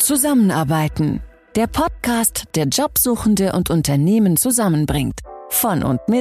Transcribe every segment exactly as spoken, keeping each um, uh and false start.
Zusammenarbeiten. Der Podcast, der Jobsuchende und Unternehmen zusammenbringt. Von und mit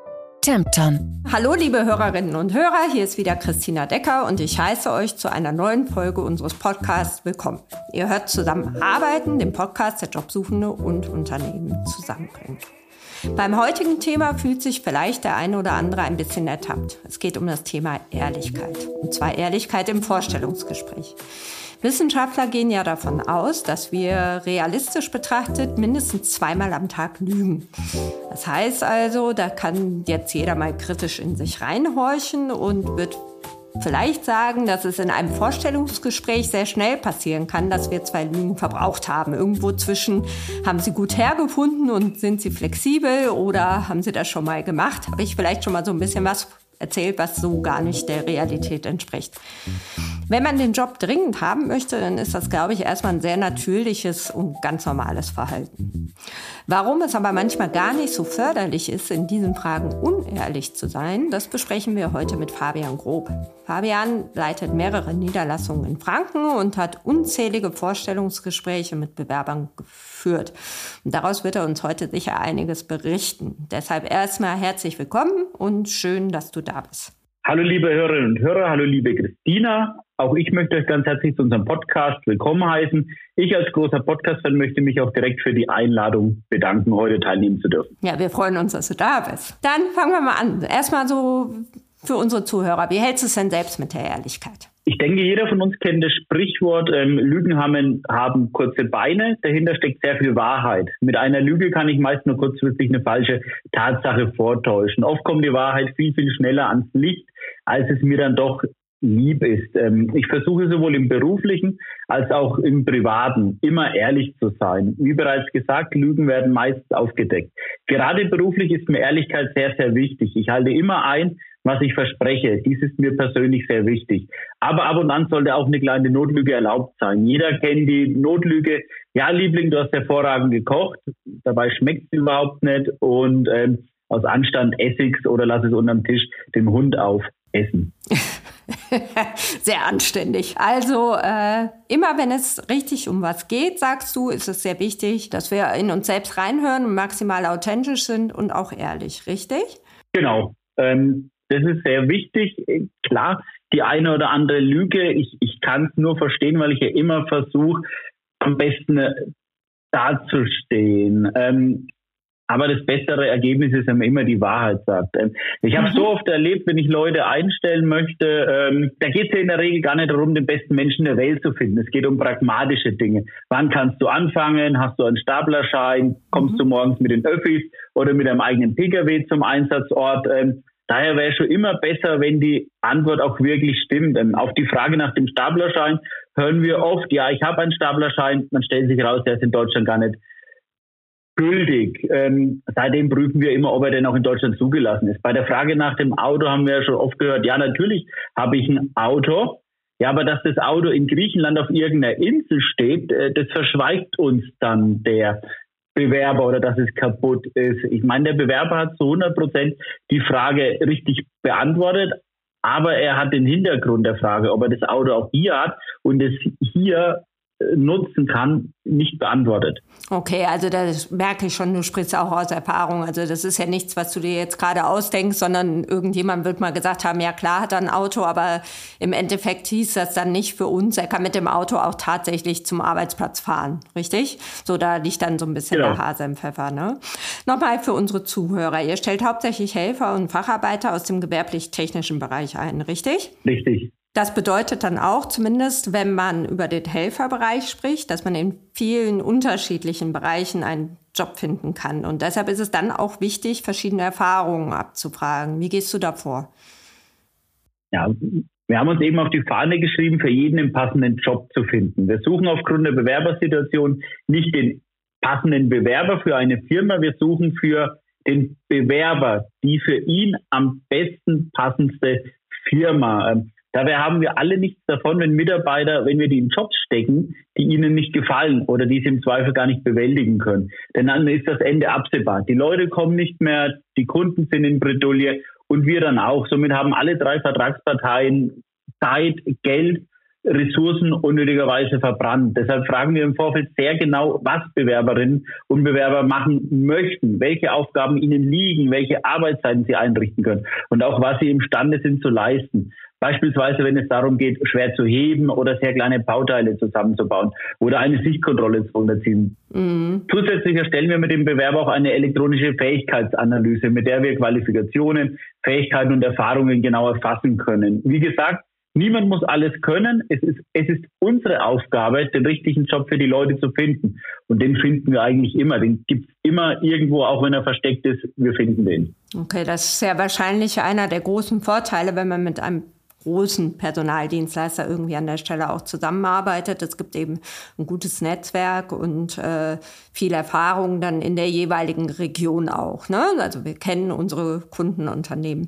Tempton. Hallo liebe Hörerinnen und Hörer, hier ist wieder Christina Decker und ich heiße euch zu einer neuen Folge unseres Podcasts willkommen. Ihr hört Zusammenarbeiten, den Podcast, der Jobsuchende und Unternehmen zusammenbringt. Beim heutigen Thema fühlt sich vielleicht der eine oder andere ein bisschen ertappt. Es geht um das Thema Ehrlichkeit. Und zwar Ehrlichkeit im Vorstellungsgespräch. Wissenschaftler gehen ja davon aus, dass wir realistisch betrachtet mindestens zweimal am Tag lügen. Das heißt also, da kann jetzt jeder mal kritisch in sich reinhorchen und wird vielleicht sagen, dass es in einem Vorstellungsgespräch sehr schnell passieren kann, dass wir zwei Lügen verbraucht haben. Irgendwo zwischen haben Sie gut hergefunden und sind Sie flexibel oder haben Sie das schon mal gemacht? Habe ich vielleicht schon mal so ein bisschen was erzählt, was so gar nicht der Realität entspricht. Wenn man den Job dringend haben möchte, dann ist das, glaube ich, erstmal ein sehr natürliches und ganz normales Verhalten. Warum es aber manchmal gar nicht so förderlich ist, in diesen Fragen unehrlich zu sein, das besprechen wir heute mit Fabian Grob. Fabian leitet mehrere Niederlassungen in Franken und hat unzählige Vorstellungsgespräche mit Bewerbern geführt. Und daraus wird er uns heute sicher einiges berichten. Deshalb erstmal herzlich willkommen und schön, dass du da bist. Hallo liebe Hörerinnen und Hörer, hallo liebe Christina. Auch ich möchte euch ganz herzlich zu unserem Podcast willkommen heißen. Ich als großer Podcast-Fan möchte mich auch direkt für die Einladung bedanken, heute teilnehmen zu dürfen. Ja, wir freuen uns, dass du da bist. Dann fangen wir mal an. Erstmal so für unsere Zuhörer. Wie hältst du es denn selbst mit der Ehrlichkeit? Ich denke, jeder von uns kennt das Sprichwort, ähm, Lügen haben, haben kurze Beine. Dahinter steckt sehr viel Wahrheit. Mit einer Lüge kann ich meist nur kurzfristig eine falsche Tatsache vortäuschen. Oft kommt die Wahrheit viel, viel schneller ans Licht, als es mir dann doch lieb ist. Ähm, ich versuche sowohl im Beruflichen als auch im Privaten immer ehrlich zu sein. Wie bereits gesagt, Lügen werden meist aufgedeckt. Gerade beruflich ist mir Ehrlichkeit sehr, sehr wichtig. Ich halte immer ein, was ich verspreche. Dies ist mir persönlich sehr wichtig. Aber ab und an sollte auch eine kleine Notlüge erlaubt sein. Jeder kennt die Notlüge. Ja, Liebling, du hast hervorragend gekocht. Dabei schmeckt es überhaupt nicht. Und ähm, aus Anstand Essigs oder lass es unterm Tisch dem Hund aufessen. Sehr anständig. Also äh, immer wenn es richtig um was geht, sagst du, ist es sehr wichtig, dass wir in uns selbst reinhören und maximal authentisch sind und auch ehrlich, richtig? Genau. Ähm, das ist sehr wichtig. Klar, die eine oder andere Lüge, ich, ich kann es nur verstehen, weil ich ja immer versuche, am besten dazustehen. Ähm, Aber das bessere Ergebnis ist, wenn man immer die Wahrheit sagt. Ich habe mhm. so oft erlebt, wenn ich Leute einstellen möchte, ähm, da geht es ja in der Regel gar nicht darum, den besten Menschen der Welt zu finden. Es geht um pragmatische Dinge. Wann kannst du anfangen? Hast du einen Staplerschein? Kommst mhm. du morgens mit den Öffis oder mit deinem eigenen Pkw zum Einsatzort? Ähm, daher wäre es schon immer besser, wenn die Antwort auch wirklich stimmt. Ähm, auf die Frage nach dem Staplerschein hören wir oft, ja, ich habe einen Staplerschein. Dann stellt sich raus, der ist in Deutschland gar nicht gültig. Ähm, seitdem prüfen wir immer, ob er denn auch in Deutschland zugelassen ist. Bei der Frage nach dem Auto haben wir ja schon oft gehört, ja, natürlich habe ich ein Auto. Ja, aber dass das Auto in Griechenland auf irgendeiner Insel steht, äh, das verschweigt uns dann der Bewerber oder dass es kaputt ist. Ich meine, der Bewerber hat zu hundert Prozent die Frage richtig beantwortet, aber er hat den Hintergrund der Frage, ob er das Auto auch hier hat und es hier nutzen kann, nicht beantwortet. Okay, also das merke ich schon, du sprichst auch aus Erfahrung. Also das ist ja nichts, was du dir jetzt gerade ausdenkst, sondern irgendjemand wird mal gesagt haben, ja klar hat er ein Auto, aber im Endeffekt hieß das dann nicht für uns. Er kann mit dem Auto auch tatsächlich zum Arbeitsplatz fahren, richtig? So, da liegt dann so ein bisschen genau der Hase im Pfeffer, ne? Nochmal für unsere Zuhörer. Ihr stellt hauptsächlich Helfer und Facharbeiter aus dem gewerblich-technischen Bereich ein, richtig? Richtig. Das bedeutet dann auch, zumindest wenn man über den Helferbereich spricht, dass man in vielen unterschiedlichen Bereichen einen Job finden kann. Und deshalb ist es dann auch wichtig, verschiedene Erfahrungen abzufragen. Wie gehst du da vor? Ja, wir haben uns eben auf die Fahne geschrieben, für jeden den passenden Job zu finden. Wir suchen aufgrund der Bewerbersituation nicht den passenden Bewerber für eine Firma, wir suchen für den Bewerber die für ihn am besten passendste Firma. Dabei haben wir alle nichts davon, wenn Mitarbeiter, wenn wir die in Jobs stecken, die ihnen nicht gefallen oder die sie im Zweifel gar nicht bewältigen können. Denn dann ist das Ende absehbar. Die Leute kommen nicht mehr, die Kunden sind in Bredouille und wir dann auch. Somit haben alle drei Vertragsparteien Zeit, Geld Ressourcen unnötigerweise verbrannt. Deshalb fragen wir im Vorfeld sehr genau, was Bewerberinnen und Bewerber machen möchten, welche Aufgaben ihnen liegen, welche Arbeitszeiten sie einrichten können und auch was sie imstande sind zu leisten. Beispielsweise, wenn es darum geht, schwer zu heben oder sehr kleine Bauteile zusammenzubauen oder eine Sichtkontrolle zu unterziehen. Mhm. Zusätzlich erstellen wir mit dem Bewerber auch eine elektronische Fähigkeitsanalyse, mit der wir Qualifikationen, Fähigkeiten und Erfahrungen genau erfassen können. Wie gesagt, niemand muss alles können. Es ist, es ist unsere Aufgabe, den richtigen Job für die Leute zu finden. Und den finden wir eigentlich immer. Den gibt es immer irgendwo, auch wenn er versteckt ist. Wir finden den. Okay, das ist ja wahrscheinlich einer der großen Vorteile, wenn man mit einem großen Personaldienstleister irgendwie an der Stelle auch zusammenarbeitet. Es gibt eben ein gutes Netzwerk und äh, viel Erfahrung dann in der jeweiligen Region auch. Ne? Also wir kennen unsere Kundenunternehmen.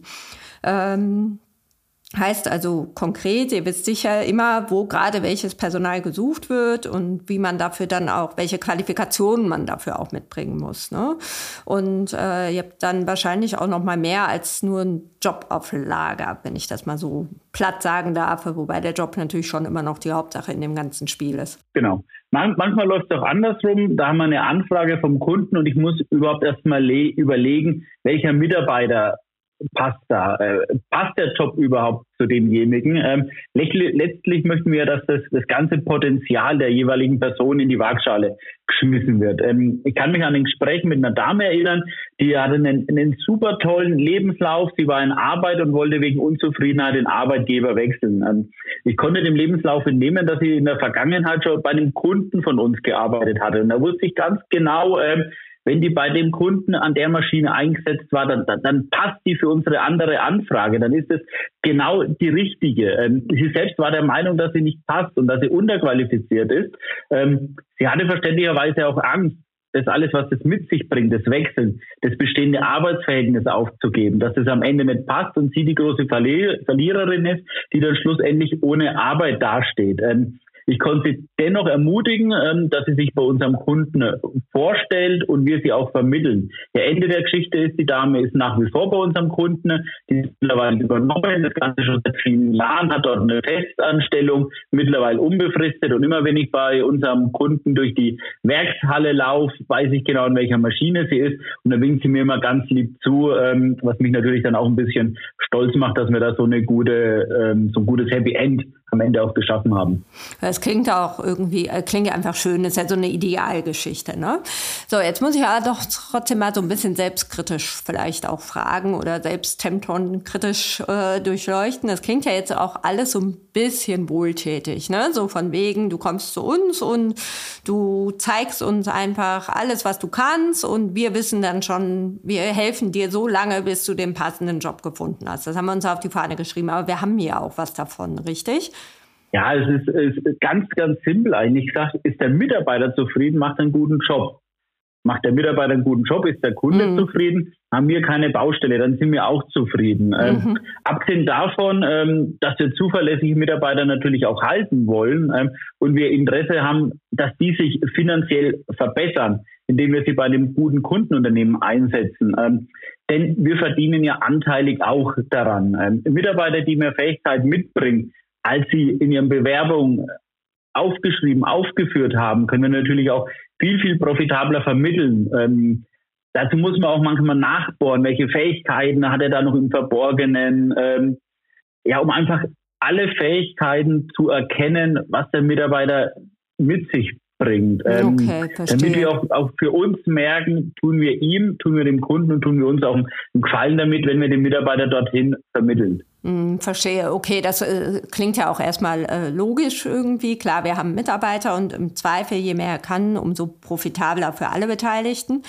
Ähm, Heißt also konkret, ihr wisst sicher immer, wo gerade welches Personal gesucht wird und wie man dafür dann auch, welche Qualifikationen man dafür auch mitbringen muss. Ne? Und äh, ihr habt dann wahrscheinlich auch noch mal mehr als nur einen Job auf Lager, wenn ich das mal so platt sagen darf, wobei der Job natürlich schon immer noch die Hauptsache in dem ganzen Spiel ist. Genau. Man, manchmal läuft es auch andersrum. Da haben wir eine Anfrage vom Kunden und ich muss überhaupt erst mal le- überlegen, welcher Mitarbeiter passt da? Äh, passt der Job überhaupt zu demjenigen? Ähm, letztlich, letztlich möchten wir, dass das, das ganze Potenzial der jeweiligen Person in die Waagschale geschmissen wird. Ähm, ich kann mich an ein Gespräch mit einer Dame erinnern, die hatte einen, einen super tollen Lebenslauf. Sie war in Arbeit und wollte wegen Unzufriedenheit den Arbeitgeber wechseln. Ähm, ich konnte dem Lebenslauf entnehmen, dass sie in der Vergangenheit schon bei einem Kunden von uns gearbeitet hatte. Und da wusste ich ganz genau, ähm, wenn die bei dem Kunden an der Maschine eingesetzt war, dann, dann, dann passt die für unsere andere Anfrage. Dann ist es genau die richtige. Ähm, sie selbst war der Meinung, dass sie nicht passt und dass sie unterqualifiziert ist. Ähm, sie hatte verständlicherweise auch Angst, das alles, was das mit sich bringt, das Wechseln, das bestehende Arbeitsverhältnis aufzugeben, dass das am Ende nicht passt und sie die große Verlier- Verliererin ist, die dann schlussendlich ohne Arbeit dasteht. Ähm, Ich konnte sie dennoch ermutigen, dass sie sich bei unserem Kunden vorstellt und wir sie auch vermitteln. Der Ende der Geschichte ist, die Dame ist nach wie vor bei unserem Kunden. Die ist mittlerweile übernommen, das Ganze schon seit vielen Jahren, hat dort eine Festanstellung, mittlerweile unbefristet. Und immer wenn ich bei unserem Kunden durch die Werkshalle laufe, weiß ich genau, in welcher Maschine sie ist. Und da winkt sie mir immer ganz lieb zu, was mich natürlich dann auch ein bisschen stolz macht, dass wir da so eine gute, so ein gutes Happy End am Ende auch geschaffen haben. Das klingt auch irgendwie, klingt ja einfach schön, das ist ja so eine Idealgeschichte, ne? So, jetzt muss ich ja doch trotzdem mal so ein bisschen selbstkritisch vielleicht auch fragen oder selbst Tempton kritisch äh, durchleuchten. Das klingt ja jetzt auch alles so ein bisschen wohltätig, ne? So von wegen, du kommst zu uns und du zeigst uns einfach alles, was du kannst und wir wissen dann schon, wir helfen dir so lange, bis du den passenden Job gefunden hast. Das haben wir uns auf die Fahne geschrieben, aber wir haben ja auch was davon, richtig? Ja, es ist, es ist ganz, ganz simpel eigentlich. Ich sage, ist der Mitarbeiter zufrieden, macht einen guten Job. Macht der Mitarbeiter einen guten Job, ist der Kunde mhm. zufrieden, haben wir keine Baustelle, dann sind wir auch zufrieden. Mhm. Ähm, abgesehen davon, ähm, dass wir zuverlässige Mitarbeiter natürlich auch halten wollen ähm, und wir Interesse haben, dass die sich finanziell verbessern, indem wir sie bei einem guten Kundenunternehmen einsetzen. Ähm, denn wir verdienen ja anteilig auch daran. Ähm, Mitarbeiter, die mehr Fähigkeit mitbringen, als sie in ihren Bewerbungen aufgeschrieben, aufgeführt haben, können wir natürlich auch viel, viel profitabler vermitteln. Ähm, dazu muss man auch manchmal nachbohren, welche Fähigkeiten hat er da noch im Verborgenen, ähm, ja, um einfach alle Fähigkeiten zu erkennen, was der Mitarbeiter mit sich bringt. Ähm, okay, damit wir auch, auch für uns merken, tun wir ihm, tun wir dem Kunden und tun wir uns auch einen Gefallen damit, wenn wir den Mitarbeiter dorthin vermitteln. Hm, verstehe. Okay, das äh, klingt ja auch erstmal äh, logisch irgendwie. Klar, wir haben Mitarbeiter und im Zweifel, je mehr er kann, umso profitabler für alle Beteiligten.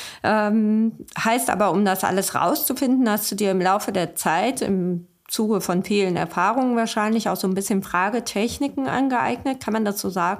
Ähm, heißt aber, um das alles rauszufinden, hast du dir im Laufe der Zeit, im Zuge von vielen Erfahrungen wahrscheinlich, auch so ein bisschen Fragetechniken angeeignet. Kann man das so sagen?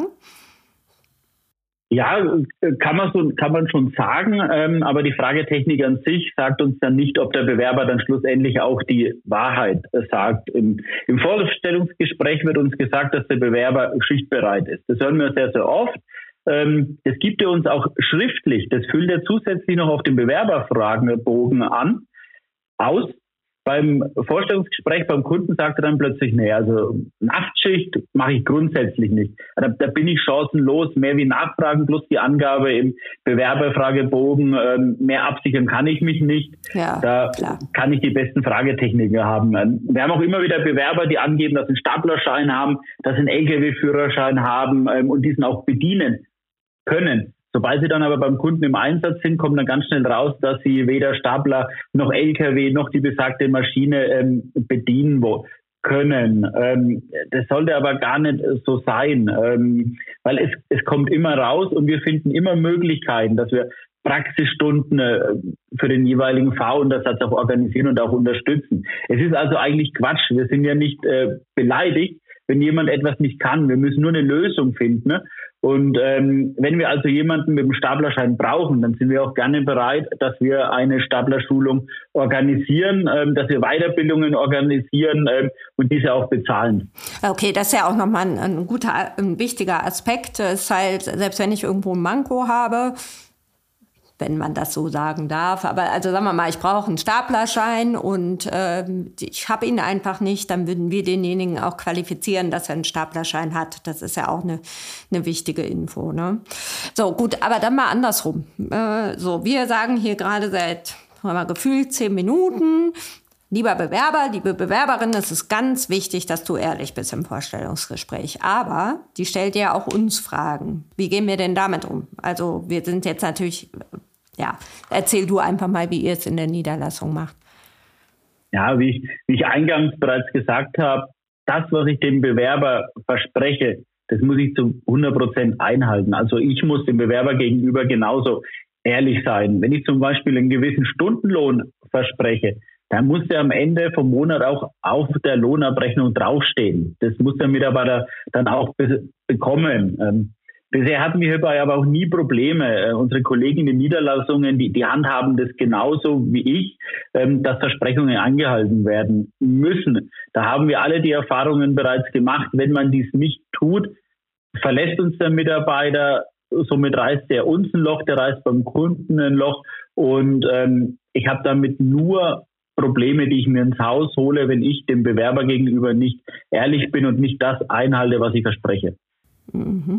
Ja, kann man so, kann man schon sagen, ähm, aber die Fragetechnik an sich sagt uns dann nicht, ob der Bewerber dann schlussendlich auch die Wahrheit äh, sagt. Im, Im Vorstellungsgespräch wird uns gesagt, dass der Bewerber schichtbereit ist. Das hören wir sehr, sehr oft. Ähm, das gibt er uns auch schriftlich. Das füllt er zusätzlich noch auf den Bewerberfragenbogen an, aus. Beim Vorstellungsgespräch beim Kunden sagt er dann plötzlich, nee, also Nachtschicht mache ich grundsätzlich nicht. Da, da bin ich chancenlos, mehr wie Nachfragen plus die Angabe im Bewerberfragebogen, ähm, mehr absichern kann ich mich nicht. Ja, da klar. Kann ich die besten Fragetechniken haben. Wir haben auch immer wieder Bewerber, die angeben, dass sie einen Staplerschein haben, dass sie einen L K W-Führerschein haben ähm, und diesen auch bedienen können. Sobald sie dann aber beim Kunden im Einsatz sind, kommt dann ganz schnell raus, dass sie weder Stapler noch L K W noch die besagte Maschine ähm, bedienen wo, können. Ähm, das sollte aber gar nicht so sein, ähm, weil es, es kommt immer raus und wir finden immer Möglichkeiten, dass wir Praxisstunden äh, für den jeweiligen Fahruntersatz auch organisieren und auch unterstützen. Es ist also eigentlich Quatsch. Wir sind ja nicht äh, beleidigt, wenn jemand etwas nicht kann. Wir müssen nur eine Lösung finden. Ne? Und ähm, wenn wir also jemanden mit dem Staplerschein brauchen, dann sind wir auch gerne bereit, dass wir eine Staplerschulung organisieren, ähm, dass wir Weiterbildungen organisieren ähm, und diese auch bezahlen. Okay, das ist ja auch nochmal ein, ein guter, ein wichtiger Aspekt. Es ist halt, selbst wenn ich irgendwo ein Manko habe, wenn man das so sagen darf. Aber also sagen wir mal, ich brauche einen Staplerschein und äh, ich habe ihn einfach nicht, dann würden wir denjenigen auch qualifizieren, dass er einen Staplerschein hat. Das ist ja auch eine, eine wichtige Info. Ne? So, gut, aber dann mal andersrum. Äh, so, wir sagen hier gerade seit mal, gefühlt zehn Minuten, lieber Bewerber, liebe Bewerberin, es ist ganz wichtig, dass du ehrlich bist im Vorstellungsgespräch. Aber die stellt ja auch uns Fragen. Wie gehen wir denn damit um? Also wir sind jetzt natürlich, ja, erzähl du einfach mal, wie ihr es in der Niederlassung macht. Ja, wie ich, wie ich eingangs bereits gesagt habe, das, was ich dem Bewerber verspreche, das muss ich zu hundert Prozent einhalten. Also ich muss dem Bewerber gegenüber genauso ehrlich sein. Wenn ich zum Beispiel einen gewissen Stundenlohn verspreche, dann muss der am Ende vom Monat auch auf der Lohnabrechnung draufstehen. Das muss der Mitarbeiter dann auch be- bekommen. Ähm, bisher hatten wir hierbei aber auch nie Probleme. Äh, unsere Kollegen in den Niederlassungen, die, die handhaben das genauso wie ich, ähm, dass Versprechungen eingehalten werden müssen. Da haben wir alle die Erfahrungen bereits gemacht. Wenn man dies nicht tut, verlässt uns der Mitarbeiter, somit reißt er uns ein Loch, der reißt beim Kunden ein Loch. Und ähm, ich habe damit nur Probleme, die ich mir ins Haus hole, wenn ich dem Bewerber gegenüber nicht ehrlich bin und nicht das einhalte, was ich verspreche. Mhm.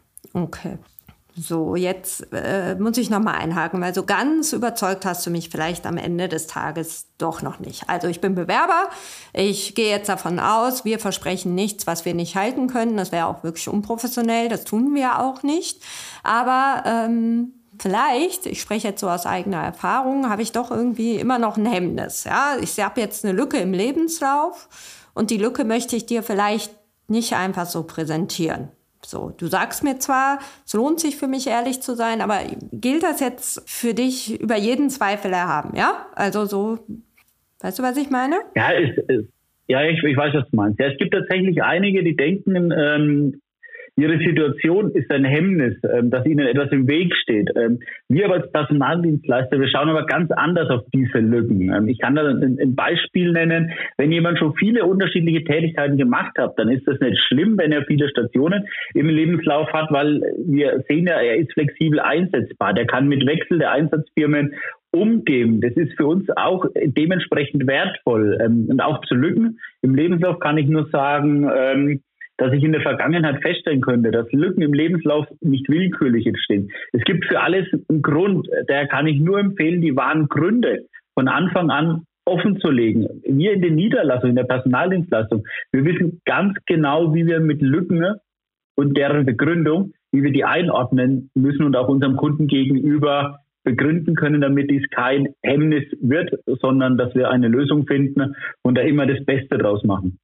Okay. So, jetzt äh, muss ich nochmal einhaken, weil so ganz überzeugt hast du mich vielleicht am Ende des Tages doch noch nicht. Also ich bin Bewerber, ich gehe jetzt davon aus, wir versprechen nichts, was wir nicht halten können. Das wäre auch wirklich unprofessionell, das tun wir auch nicht. Aber ähm, vielleicht, ich spreche jetzt so aus eigener Erfahrung, habe ich doch irgendwie immer noch ein Hemmnis. Ja? Ich habe jetzt eine Lücke im Lebenslauf und die Lücke möchte ich dir vielleicht nicht einfach so präsentieren. So, du sagst mir zwar, es lohnt sich für mich, ehrlich zu sein, aber gilt das jetzt für dich über jeden Zweifel erhaben, ja? Also so, weißt du, was ich meine? Ja, es, es, ja ich, ich weiß, was du meinst. Ja, es gibt tatsächlich einige, die denken, ähm, ihre Situation ist ein Hemmnis, ähm, dass ihnen etwas im Weg steht. Ähm, wir aber als Personaldienstleister, wir schauen aber ganz anders auf diese Lücken. Ähm, ich kann da ein, ein Beispiel nennen. Wenn jemand schon viele unterschiedliche Tätigkeiten gemacht hat, dann ist das nicht schlimm, wenn er viele Stationen im Lebenslauf hat, weil wir sehen ja, er ist flexibel einsetzbar. Der kann mit Wechsel der Einsatzfirmen umgehen. Das ist für uns auch dementsprechend wertvoll. Ähm, und auch zu Lücken im Lebenslauf kann ich nur sagen, ähm, dass ich in der Vergangenheit feststellen könnte, dass Lücken im Lebenslauf nicht willkürlich entstehen. Es gibt für alles einen Grund. Daher kann ich nur empfehlen, die wahren Gründe von Anfang an offen zu legen. Wir in den Niederlassungen, in der Personaldienstleistung, wir wissen ganz genau, wie wir mit Lücken und deren Begründung, wie wir die einordnen müssen und auch unserem Kunden gegenüber begründen können, damit dies kein Hemmnis wird, sondern dass wir eine Lösung finden und da immer das Beste draus machen.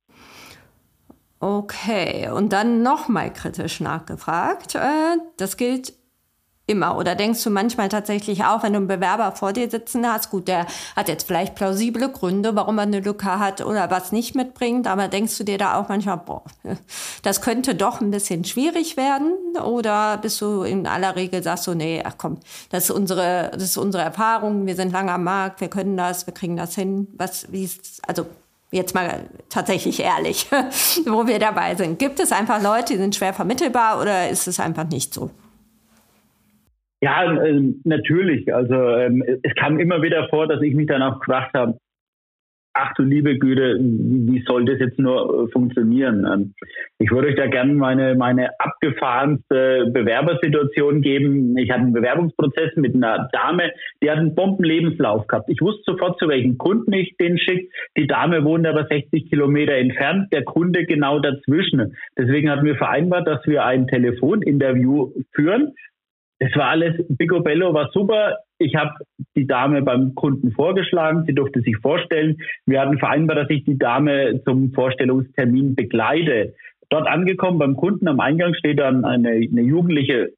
Okay, und dann nochmal kritisch nachgefragt. Äh, das gilt immer. Oder denkst du manchmal tatsächlich auch, wenn du einen Bewerber vor dir sitzen hast, gut, der hat jetzt vielleicht plausible Gründe, warum er eine Lücke hat oder was nicht mitbringt, aber denkst du dir da auch manchmal, boah, das könnte doch ein bisschen schwierig werden? Oder bist du in aller Regel, sagst du, nee, ach komm, das ist unsere, das ist unsere Erfahrung, wir sind lange am Markt, wir können das, wir kriegen das hin. Was, wie ist, also jetzt mal tatsächlich ehrlich, wo wir dabei sind. Gibt es einfach Leute, die sind schwer vermittelbar oder ist es einfach nicht so? Ja, äh, natürlich. Also ähm, es kam immer wieder vor, dass ich mich dann auch gefragt habe, ach du liebe Güte, wie soll das jetzt nur funktionieren? Ich würde euch da gerne meine, meine abgefahrenste Bewerbersituation geben. Ich hatte einen Bewerbungsprozess mit einer Dame, die hat einen Bombenlebenslauf gehabt. Ich wusste sofort, zu welchem Kunden ich den schicke. Die Dame wohnt aber sechzig Kilometer entfernt, der Kunde genau dazwischen. Deswegen hatten wir vereinbart, dass wir ein Telefoninterview führen. Es war alles picobello, war super. Ich habe die Dame beim Kunden vorgeschlagen. Sie durfte sich vorstellen. Wir hatten vereinbart, dass ich die Dame zum Vorstellungstermin begleite. Dort angekommen beim Kunden am Eingang steht dann eine, eine jugendliche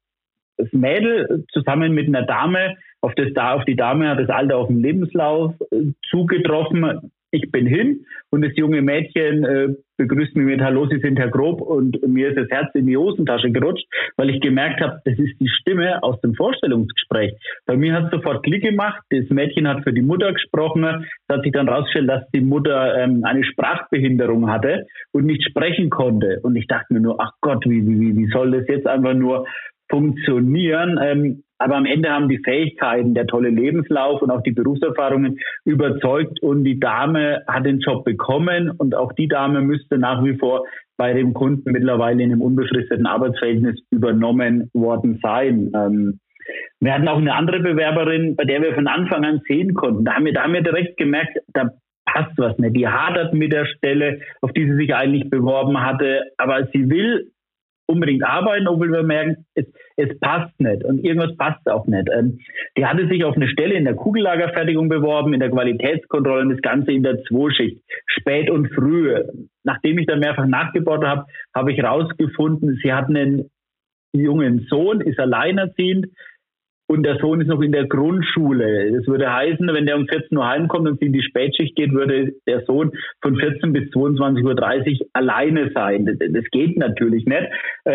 Mädel zusammen mit einer Dame. Auf, das, auf die Dame hat das Alter auf dem Lebenslauf zugetroffen. Ich bin hin und das junge Mädchen äh, begrüßt mich mit Hallo, Sie sind Herr Grob, und mir ist das Herz in die Hosentasche gerutscht, weil ich gemerkt habe, das ist die Stimme aus dem Vorstellungsgespräch. Bei mir hat es sofort Klick gemacht, das Mädchen hat für die Mutter gesprochen, es hat sich dann rausgestellt, dass die Mutter ähm, eine Sprachbehinderung hatte und nicht sprechen konnte. Und ich dachte mir nur, ach Gott, wie, wie, wie soll das jetzt einfach nur funktionieren? Ähm, Aber am Ende haben die Fähigkeiten, der tolle Lebenslauf und auch die Berufserfahrungen überzeugt, und die Dame hat den Job bekommen, und auch die Dame müsste nach wie vor bei dem Kunden mittlerweile in einem unbefristeten Arbeitsverhältnis übernommen worden sein. Ähm, wir hatten auch eine andere Bewerberin, bei der wir von Anfang an sehen konnten. Da haben wir, da haben wir direkt gemerkt, da passt was nicht. Die hadert mit der Stelle, auf die sie sich eigentlich beworben hatte, aber sie will unbedingt arbeiten, obwohl wir merken, es, es passt nicht und irgendwas passt auch nicht. Ähm, die hatte sich auf eine Stelle in der Kugellagerfertigung beworben, in der Qualitätskontrolle, und das Ganze in der Zweischicht, spät und früh. Nachdem ich dann mehrfach nachgebohrt habe, habe ich herausgefunden, sie hat einen jungen Sohn, ist alleinerziehend, und der Sohn ist noch in der Grundschule. Das würde heißen, wenn der um vierzehn Uhr heimkommt und sie in die Spätschicht geht, würde der Sohn von vierzehn bis zweiundzwanzig Uhr dreißig alleine sein. Das, das geht natürlich nicht.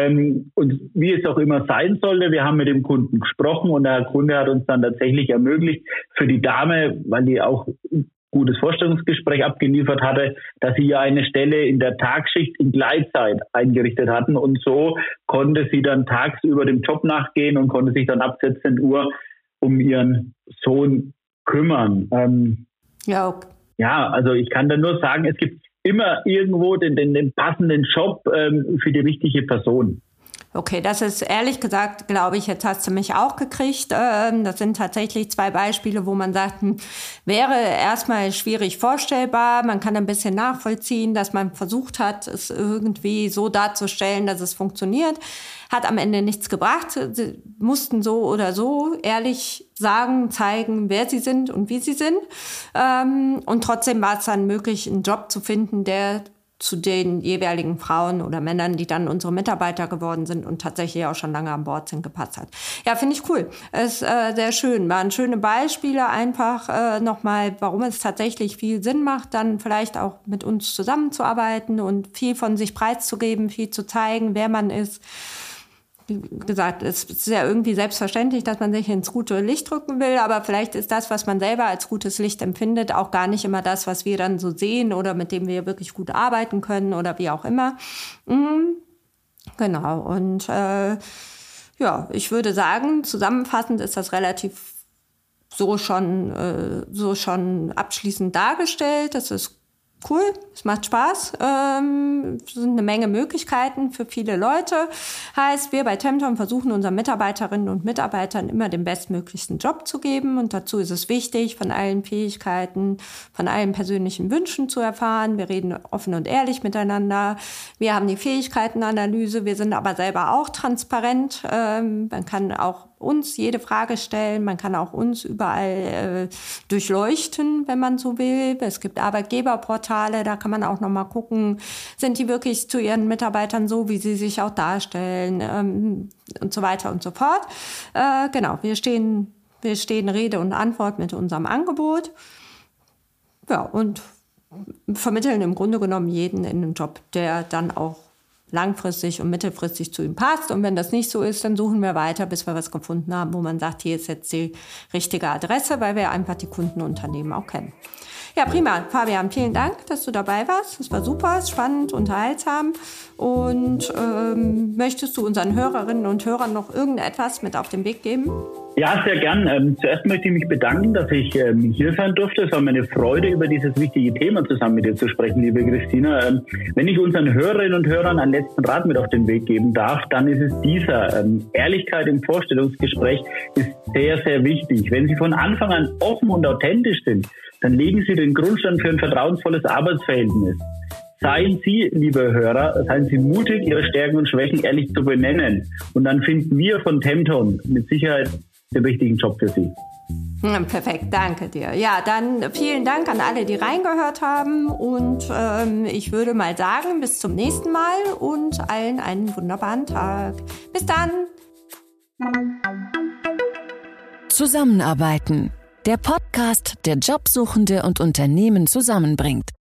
Und wie es auch immer sein sollte, wir haben mit dem Kunden gesprochen, und der Kunde hat uns dann tatsächlich ermöglicht, für die Dame, weil die auch gutes Vorstellungsgespräch abgeliefert hatte, dass sie ja eine Stelle in der Tagschicht in Gleitzeit eingerichtet hatten, und so konnte sie dann tagsüber dem Job nachgehen und konnte sich dann ab vierzehn Uhr um ihren Sohn kümmern. Ähm, ja, okay. Ja, also ich kann da nur sagen, es gibt immer irgendwo den, den, den passenden Job ähm, für die richtige Person. Okay, das ist ehrlich gesagt, glaube ich, jetzt hast du mich auch gekriegt. Das sind tatsächlich zwei Beispiele, wo man sagt, hm, wäre erstmal schwierig vorstellbar. Man kann ein bisschen nachvollziehen, dass man versucht hat, es irgendwie so darzustellen, dass es funktioniert. Hat am Ende nichts gebracht. Sie mussten so oder so ehrlich sagen, zeigen, wer sie sind und wie sie sind. Und trotzdem war es dann möglich, einen Job zu finden, der zu den jeweiligen Frauen oder Männern, die dann unsere Mitarbeiter geworden sind und tatsächlich auch schon lange an Bord sind, gepasst hat. Ja, finde ich cool. Ist äh, sehr schön. Waren schöne Beispiele einfach äh, nochmal, warum es tatsächlich viel Sinn macht, dann vielleicht auch mit uns zusammenzuarbeiten und viel von sich preiszugeben, viel zu zeigen, wer man ist. Wie gesagt, es ist ja irgendwie selbstverständlich, dass man sich ins gute Licht rücken will, aber vielleicht ist das, was man selber als gutes Licht empfindet, auch gar nicht immer das, was wir dann so sehen oder mit dem wir wirklich gut arbeiten können oder wie auch immer. Mhm. Genau, und äh, ja, ich würde sagen, zusammenfassend ist das relativ so schon, äh, so schon abschließend dargestellt. Das ist cool, es macht Spaß, ähm, es sind eine Menge Möglichkeiten für viele Leute. Heißt, wir bei Temptom versuchen unseren Mitarbeiterinnen und Mitarbeitern immer den bestmöglichsten Job zu geben, und dazu ist es wichtig, von allen Fähigkeiten, von allen persönlichen Wünschen zu erfahren. Wir reden offen und ehrlich miteinander. Wir haben die Fähigkeitenanalyse, wir sind aber selber auch transparent. Ähm, man kann auch uns jede Frage stellen, man kann auch uns überall äh, durchleuchten, wenn man so will. Es gibt Arbeitgeberportale, da kann man auch noch mal gucken, sind die wirklich zu ihren Mitarbeitern so, wie sie sich auch darstellen, ähm, und so weiter und so fort. Äh, genau, wir stehen, wir stehen Rede und Antwort mit unserem Angebot. Ja, und vermitteln im Grunde genommen jeden in einen Job, der dann auch langfristig und mittelfristig zu ihm passt. Und wenn das nicht so ist, dann suchen wir weiter, bis wir was gefunden haben, wo man sagt, hier ist jetzt die richtige Adresse, weil wir einfach die Kundenunternehmen auch kennen. Ja, prima. Fabian, vielen Dank, dass du dabei warst. Es war super, spannend, unterhaltsam. Und ähm, möchtest du unseren Hörerinnen und Hörern noch irgendetwas mit auf den Weg geben? Ja, sehr gern. Ähm, zuerst möchte ich mich bedanken, dass ich ähm, hier sein durfte. Es war mir eine Freude, über dieses wichtige Thema zusammen mit dir zu sprechen, liebe Christina. Ähm, wenn ich unseren Hörerinnen und Hörern einen letzten Rat mit auf den Weg geben darf, dann ist es dieser. Ähm, Ehrlichkeit im Vorstellungsgespräch ist sehr, sehr wichtig. Wenn Sie von Anfang an offen und authentisch sind, dann legen Sie den Grundstein für ein vertrauensvolles Arbeitsverhältnis. Seien Sie, liebe Hörer, seien Sie mutig, Ihre Stärken und Schwächen ehrlich zu benennen. Und dann finden wir von Tempton mit Sicherheit den richtigen Job für Sie. Perfekt, danke dir. Ja, dann vielen Dank an alle, die reingehört haben. Und ähm, ich würde mal sagen, bis zum nächsten Mal und allen einen wunderbaren Tag. Bis dann. Zusammenarbeiten. Der Podcast, der Jobsuchende und Unternehmen zusammenbringt.